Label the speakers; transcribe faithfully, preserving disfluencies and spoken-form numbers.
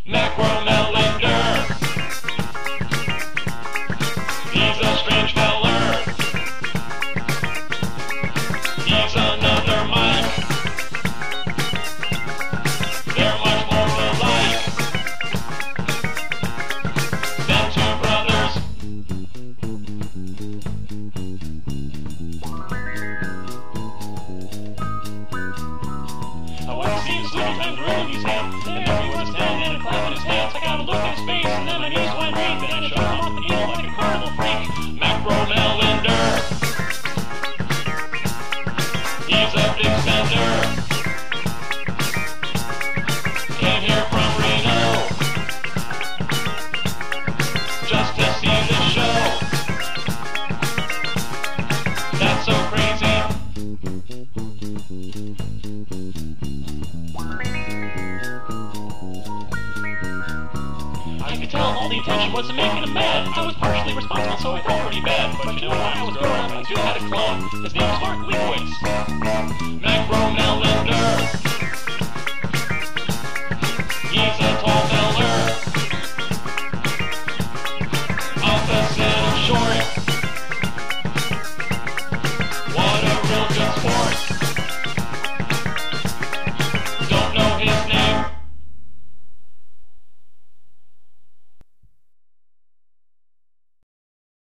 Speaker 1: Macromelander. He's a strange feller. He's another Mike. They're much more alike than two brothers. I went to see him sleepy time gorilla museum. There he was standing and clapping his hands. I got a look in his face and then my knees went weak. Then I shook him off the needle like a carnival freak. Macromelander. He's a big spender. Came here from Reno just to see the show. That's so crazy. I could tell all the attention wasn't making him mad. I was partially responsible, so I felt pretty bad. But you know, when I was growing up, I too had a clone. His name was Mark Leibowitz.